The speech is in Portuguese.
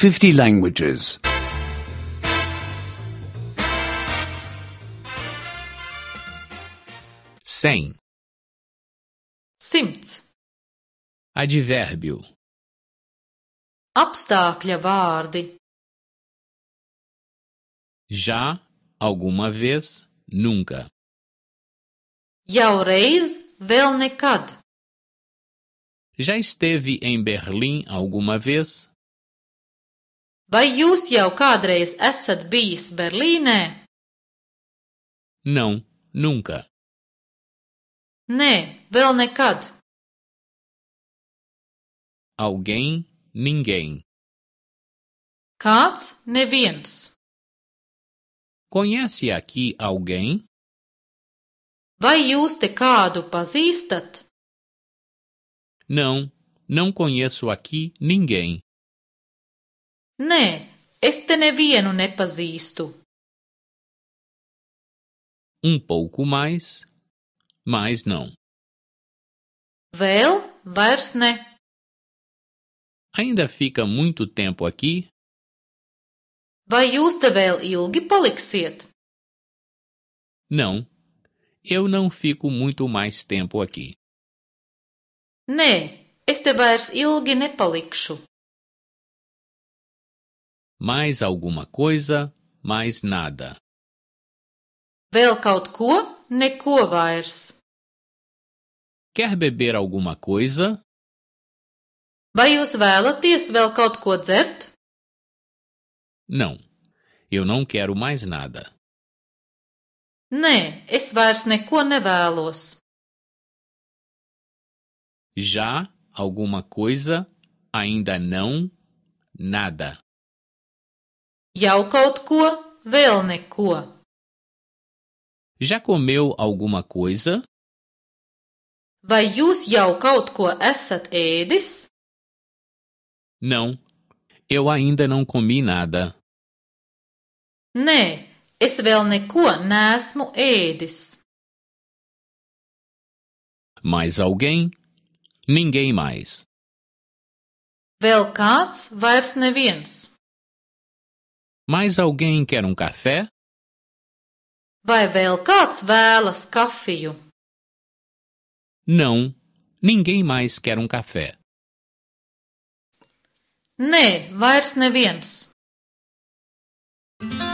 50 languages. 100. 100. Advérbio. Apstākļa vārdi. Já, alguma vez, nunca. Jau reiz, vēl nekad. Já esteve em Berlim alguma vez? Vai jūs jau kādreiz esat bijis Berlīnē? Não, nunca. Nē, vēl nekad. Alguém, ninguém. Kāds, neviens. Conhece aqui alguém? Vai jūs te kādu pazīstat? Não, não conheço aqui ninguém. Nē, es te nevienu nepazīstu. Pouco mais, mas não. Vēl, vairs ne. Ainda fica muito tempo aqui? Vai jūs te vēl ilgi paliksiet? Não, eu não fico muito mais tempo aqui. Nē, es te vairs ilgi nepalikšu. Mais alguma coisa, mais nada. Vēl kaut ko, neko vairs. Quer beber alguma coisa? Vai jūs vēlaties vēl kaut ko dzert? Não, eu não quero mais nada. Nē, es vairs neko nevēlos. Já, alguma coisa, ainda não, nada. Jau kaut ko, vēl neko. Já comeu alguma coisa? Vai jūs jau kaut ko esat ēdis? Não, eu ainda não comi nada. Nē, es vēl neko neesmu ēdis. Mais alguém? Ninguém mais. Vēl kāds, vairs neviens. Mais alguém quer café? Vai vēl kāds vēlas kafiju? Não, ninguém mais quer café. Nē, vairs neviens.